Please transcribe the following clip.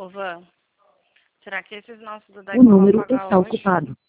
Ô, Van, será que esses nossos do O Daico vão número pagar está hoje? ocupado.